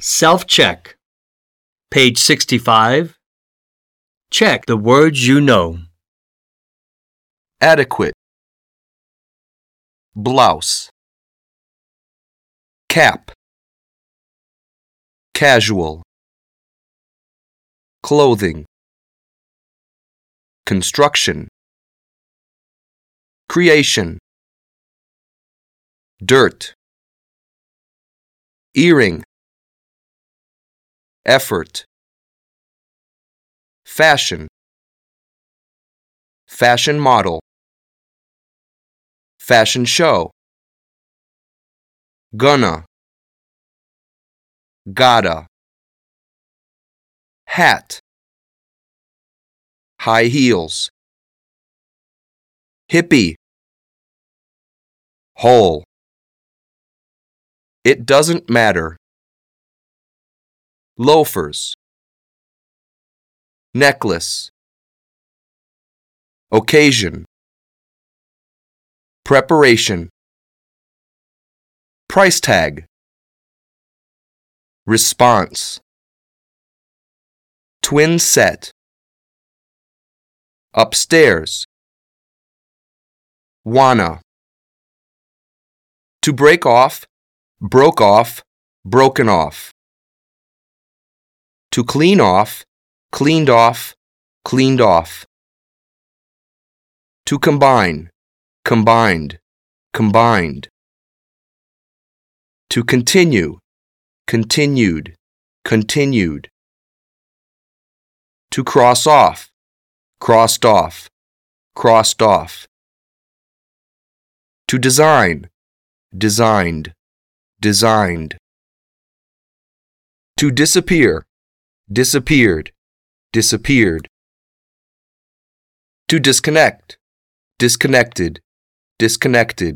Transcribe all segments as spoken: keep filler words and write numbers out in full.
Self-check. Page sixty-five. Check the words you know. Adequate. Blouse. Cap. Casual. Clothing. Construction. Creation. Dirt. Earring. Effort. Fashion. Fashion model. Fashion show. Gonna. Gotta. Hat. High heels. Hippie. Hole. It doesn't matter. Loafers. Necklace. Occasion. Preparation. Price tag. Response. Twin set. Upstairs. Wanna. To break off, broke off, broken off. To clean off, cleaned off, cleaned off. To combine, combined, combined. To continue, continued, continued. To cross off, crossed off, crossed off. To design, designed, designed. To disappear, disappeared, disappeared. To disconnect, disconnected, disconnected.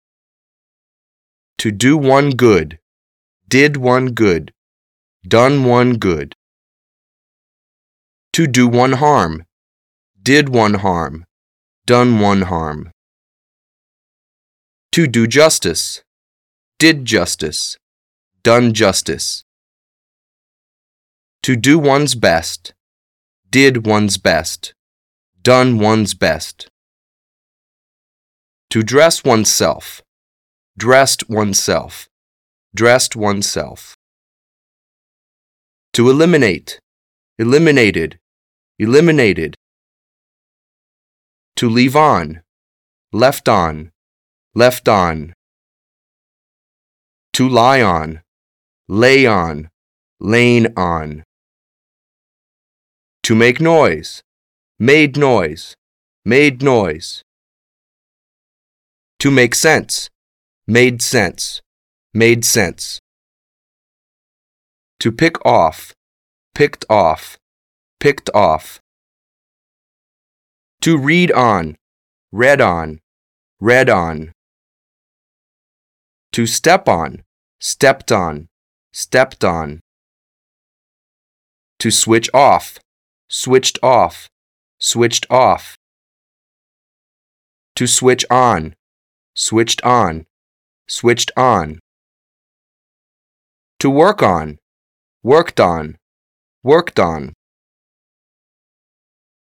To do one good, did one good, done one good. To do one harm, did one harm, done one harm. To do justice, did justice, done justice. To do one's best, did one's best, done one's best. To dress oneself, dressed oneself, dressed oneself. To eliminate, eliminated, eliminated. To leave on, left on, left on. To lie on, lay on, lain on. To make noise, made noise, made noise. To make sense, made sense, made sense. To pick off, picked off, picked off. To read on, read on, read on. To step on, stepped on, stepped on. To switch off, switched off, switched off. To switch on, switched on, switched on. To work on, worked on, worked on.